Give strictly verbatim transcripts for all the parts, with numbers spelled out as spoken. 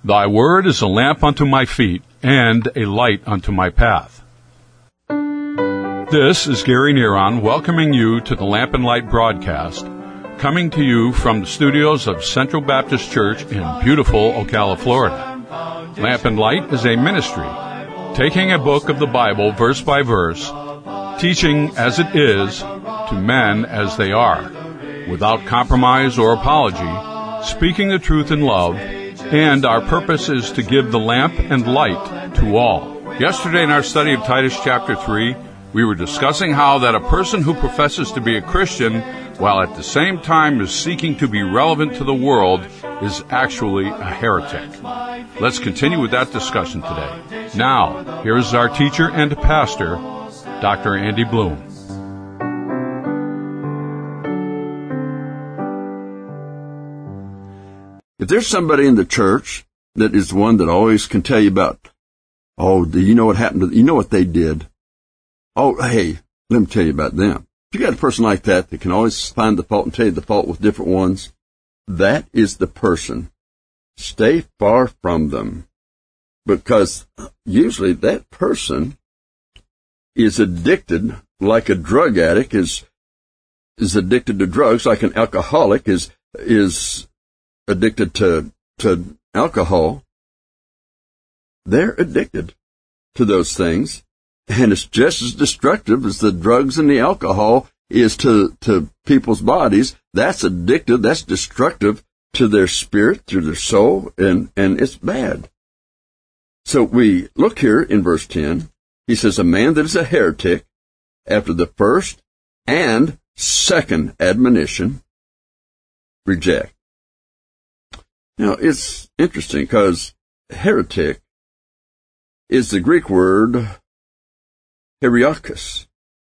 Thy word is a lamp unto my feet, and a light unto my path. This is Gary Neron welcoming you to the Lamp and Light broadcast, coming to you from the studios of Central Baptist Church in beautiful Ocala, Florida. Lamp and Light is a ministry, taking a book of the Bible verse by verse, teaching as it is to men as they are, without compromise or apology, speaking the truth in love, and our purpose is to give the lamp and light to all. Yesterday in our study of Titus chapter three, we were discussing how that a person who professes to be a Christian, while at the same time is seeking to be relevant to the world, is actually a heretic. Let's continue with that discussion today. Now, here is our teacher and pastor, Doctor Andy Bloom. If there's somebody in the church that is one that always can tell you about, oh, do you know what happened to, you know what they did? Oh, hey, let me tell you about them. If you got a person like that that can always find the fault and tell you the fault with different ones, that is the person. Stay far from them, because usually that person is addicted like a drug addict is, is addicted to drugs, like an alcoholic is, is addicted to, to alcohol. They're addicted to those things, and it's just as destructive as the drugs and the alcohol is to, to people's bodies. That's addictive, that's destructive to their spirit, to their soul, and, and it's bad. So we look here in verse ten. He says, a man that is a heretic, after the first and second admonition, reject. Now, it's interesting because heretic is the Greek word Heriakos.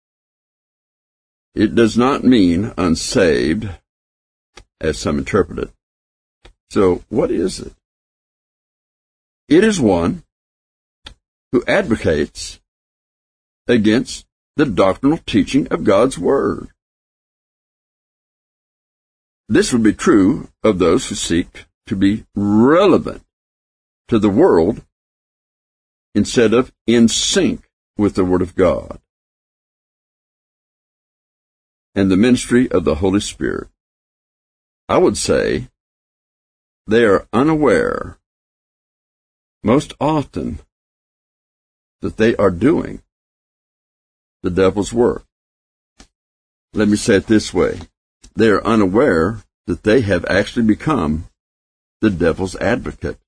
It does not mean unsaved, as some interpret it. So, what is it? It is one who advocates against the doctrinal teaching of God's Word. This would be true of those who seek to be relevant to the world instead of in sync with the Word of God and the ministry of the Holy Spirit. I would say they are unaware most often that they are doing the devil's work. Let me say it this way. They are unaware that they have actually become the devil's advocate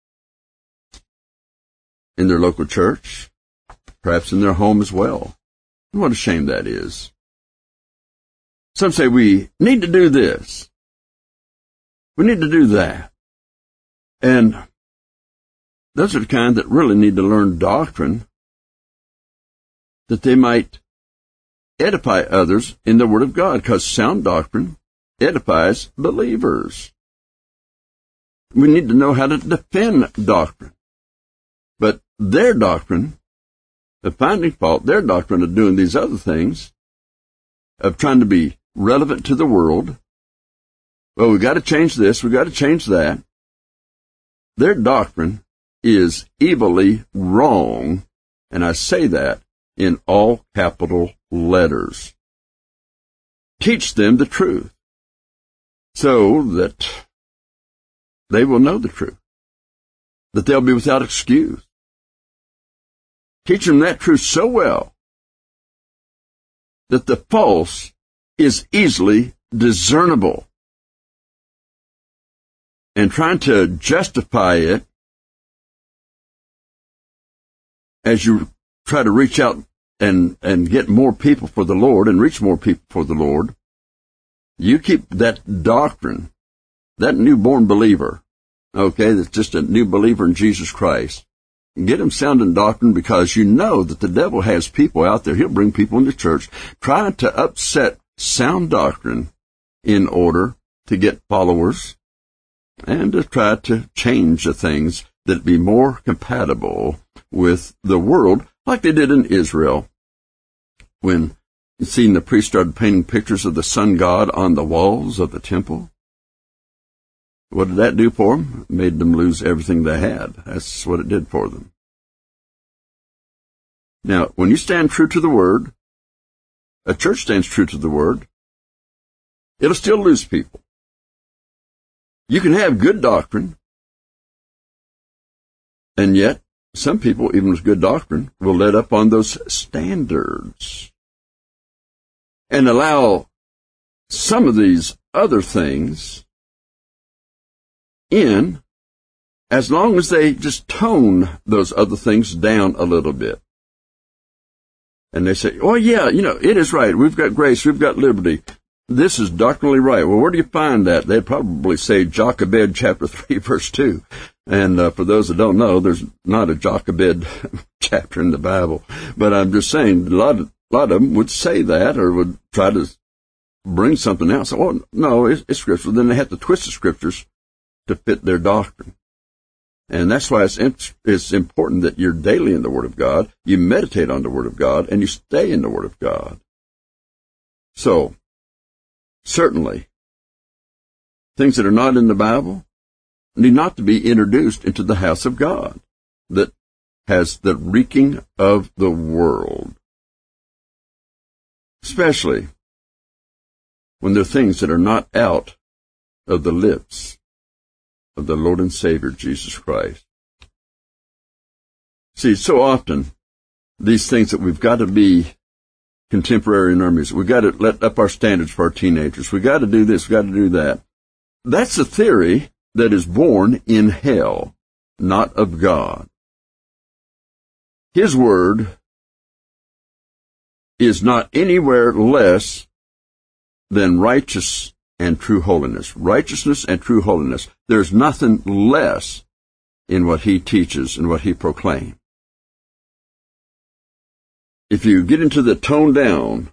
in their local church, perhaps in their home as well. And what a shame that is. Some say we need to do this. We need to do that. And those are the kind that really need to learn doctrine that they might edify others in the Word of God, because sound doctrine edifies believers. We need to know how to defend doctrine. But their doctrine of finding fault, their doctrine of doing these other things, of trying to be relevant to the world, well, we've got to change this, we've got to change that. Their doctrine is evilly wrong, and I say that in all capital letters. Teach them the truth so that they will know the truth, that they'll be without excuse. Teach them that truth so well that the false is easily discernible. And trying to justify it as you try to reach out and, and get more people for the Lord and reach more people for the Lord, you keep that doctrine, that newborn believer, okay, that's just a new believer in Jesus Christ, get them sound in doctrine, because you know that the devil has people out there. He'll bring people into church trying to upset sound doctrine in order to get followers and to try to change the things that be more compatible with the world, like they did in Israel when you seen the priest started painting pictures of the sun god on the walls of the temple. What did that do for them? It made them lose everything they had. That's what it did for them. Now, when you stand true to the Word, a church stands true to the Word, it'll still lose people. You can have good doctrine, and yet some people, even with good doctrine, will let up on those standards and allow some of these other things in, as long as they just tone those other things down a little bit. And they say, oh yeah, you know, it is right. We've got grace. We've got liberty. This is doctrinally right. Well, where do you find that? They'd probably say Jochebed chapter three, verse two. And uh, for those that don't know, there's not a Jochebed chapter in the Bible. But I'm just saying, a lot of, a lot of them would say that, or would try to bring something else. Oh, no, it's, it's scripture. Then they have to twist the scriptures to fit their doctrine. And that's why it's, it's important that you're daily in the Word of God, you meditate on the Word of God, and you stay in the Word of God. So, certainly, things that are not in the Bible need not to be introduced into the house of God that has the reeking of the world. Especially when there are things that are not out of the lips of the Lord and Savior, Jesus Christ. See, so often, these things that we've got to be contemporary in our music, we've got to let up our standards for our teenagers, we've got to do this, we've got to do that. That's a theory that is born in hell, not of God. His Word is not anywhere less than righteous and true holiness. Righteousness and true holiness. There's nothing less in what he teaches and what he proclaims. If you get into the tone down,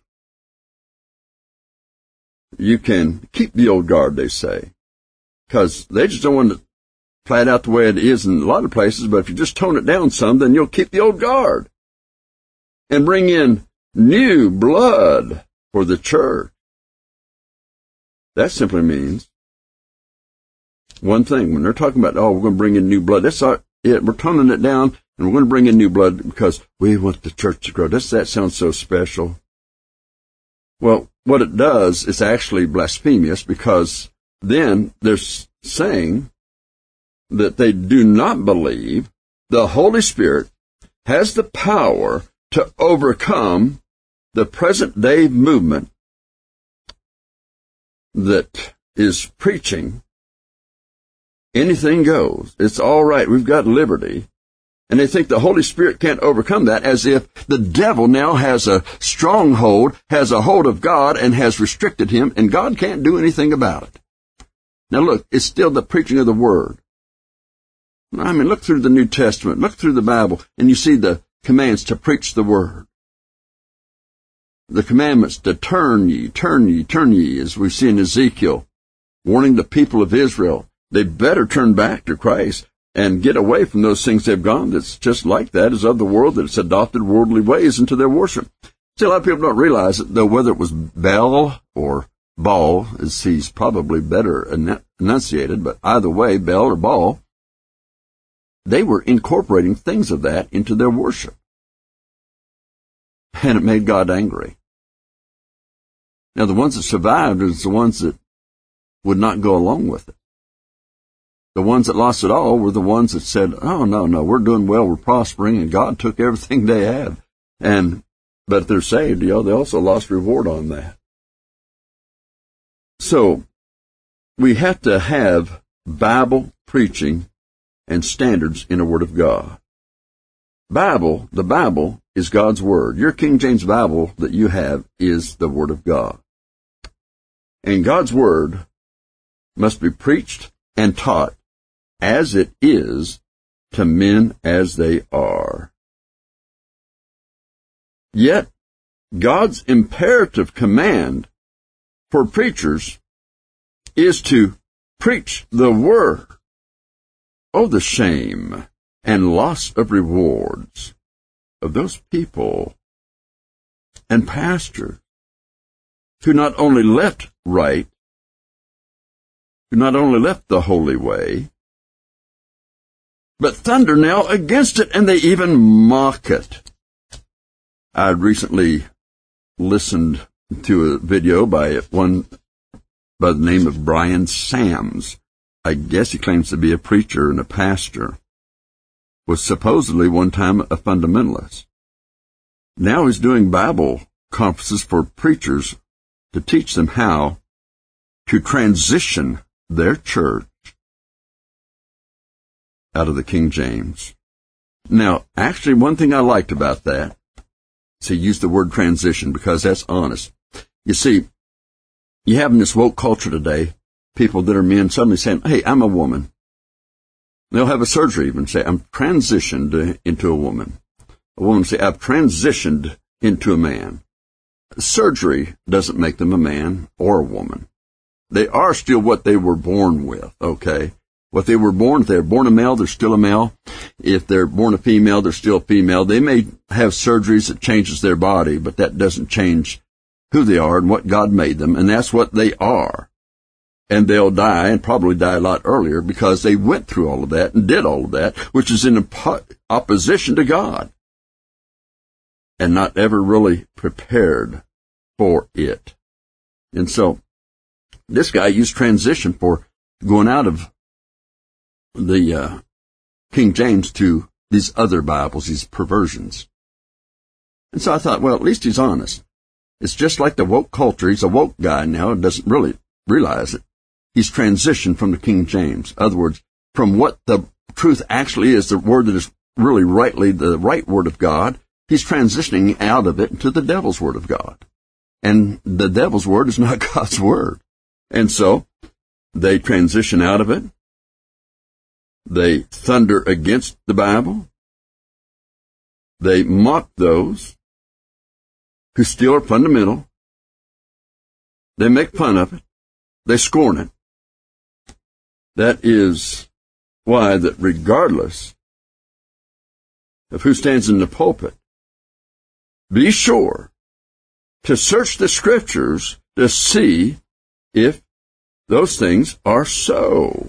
you can keep the old guard, they say, because they just don't want to play it out the way it is in a lot of places, but if you just tone it down some, then you'll keep the old guard and bring in new blood for the church. That simply means one thing. When they're talking about, oh, we're going to bring in new blood, that's our, it. We're toning it down, and we're going to bring in new blood because we want the church to grow. Does that sound so special? Well, what it does is actually blasphemous, because then they're saying that they do not believe the Holy Spirit has the power to overcome the present-day movement that is preaching anything goes. It's all right. We've got liberty. And they think the Holy Spirit can't overcome that, as if the devil now has a stronghold, has a hold of God, and has restricted him, and God can't do anything about it. Now look, it's still the preaching of the Word. I mean, look through the New Testament, look through the Bible, and you see the commands to preach the Word. The commandments to turn ye, turn ye, turn ye, as we see in Ezekiel, warning the people of Israel, they better turn back to Christ and get away from those things they've gone that's just like that, is of the world, that's adopted worldly ways into their worship. See, a lot of people don't realize it, though, whether it was Baal or Baal, as he's probably better enunciated, but either way, Baal or Baal, they were incorporating things of that into their worship. And it made God angry. Now, the ones that survived are the ones that would not go along with it. The ones that lost it all were the ones that said, oh, no, no, we're doing well, we're prospering, and God took everything they had. And, but if they're saved, you know, they also lost reward on that. So, we have to have Bible preaching and standards in the Word of God. Bible, the Bible is God's Word. Your King James Bible that you have is the Word of God. And God's Word must be preached and taught as it is to men as they are. Yet, God's imperative command for preachers is to preach the Word. Oh, the shame and loss of rewards of those people and pastors who not only left right, who not only left the holy way, but thunder now against it, and they even mock it. I recently listened to a video by one by the name of Brian Sams. I guess he claims to be a preacher and a pastor. Was supposedly one time a fundamentalist. Now he's doing Bible conferences for preachers to teach them how to transition their church out of the King James. Now, actually, one thing I liked about that is he used the word transition because that's honest. You see, you have in this woke culture today, people that are men suddenly saying, hey, I'm a woman. They'll have a surgery even say, I'm transitioned into a woman. A woman say, I've transitioned into a man. Surgery doesn't make them a man or a woman. They are still what they were born with, okay? What they were born, if they're born a male, they're still a male. If they're born a female, they're still a female. They may have surgeries that changes their body, but that doesn't change who they are and what God made them, and that's what they are. And they'll die, and probably die a lot earlier, because they went through all of that and did all of that, which is in opposition to God, and not ever really prepared for it. And so, this guy used transition for going out of the uh, King James to these other Bibles, these perversions. And so I thought, well, at least he's honest. It's just like the woke culture. He's a woke guy now and doesn't really realize it. He's transitioned from the King James. In other words, from what the truth actually is, the word that is really rightly the right word of God, he's transitioning out of it into the devil's word of God. And the devil's word is not God's word. And so they transition out of it. They thunder against the Bible. They mock those who still are fundamental. They make fun of it. They scorn it. That is why that regardless of who stands in the pulpit, be sure to search the Scriptures to see if those things are so.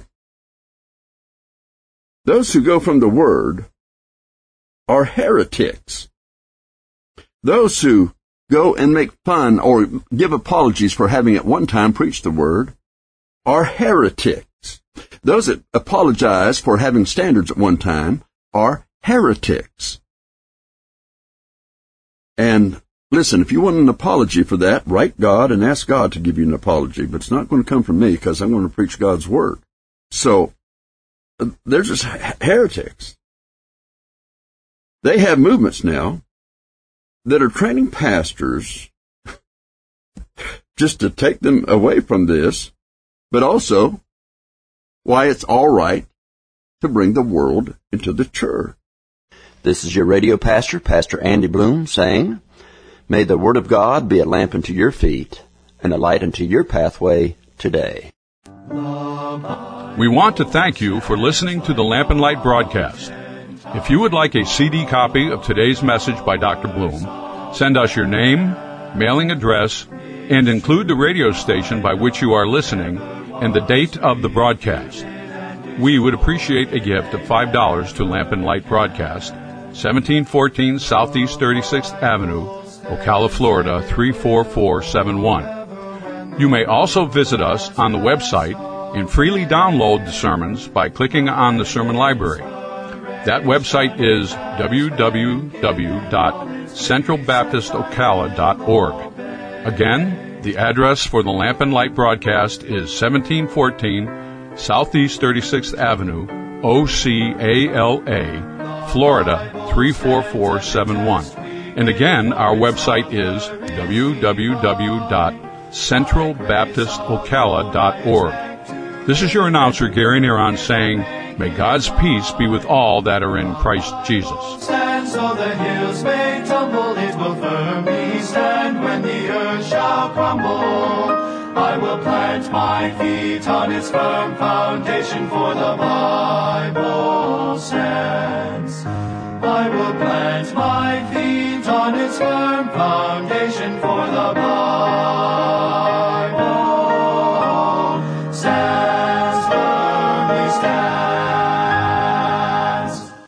Those who go from the Word are heretics. Those who go and make fun or give apologies for having at one time preached the Word are heretics. Those that apologize for having standards at one time are heretics. And listen, if you want an apology for that, write God and ask God to give you an apology. But it's not going to come from me because I'm going to preach God's Word. So, they're just heretics. They have movements now that are training pastors just to take them away from this, but also why it's all right to bring the world into the church. This is your radio pastor, Pastor Andy Bloom, saying, may the Word of God be a lamp unto your feet and a light unto your pathway today. We want to thank you for listening to the Lamp and Light broadcast. If you would like a C D copy of today's message by Doctor Bloom, send us your name, mailing address, and include the radio station by which you are listening and the date of the broadcast. We would appreciate a gift of five dollars to Lamp and Light Broadcast, seventeen fourteen Southeast thirty-sixth Avenue, Ocala, Florida, three four four seven one. You may also visit us on the website and freely download the sermons by clicking on the Sermon Library. That website is w w w dot central baptist ocala dot org. Again, the address for the Lamp and Light broadcast is seventeen fourteen Southeast thirty-sixth Avenue, O C A L A, Florida, three four four seven one. And again, our website is w w w dot central baptist ocala dot org. This is your announcer, Gary Neron, saying, may God's peace be with all that are in Christ Jesus. Stand so the hills may tumble, it will firmly stand when the earth shall crumble. I will plant my feet on its firm foundation, for the Bible stands. I will plant my feet on its firm foundation.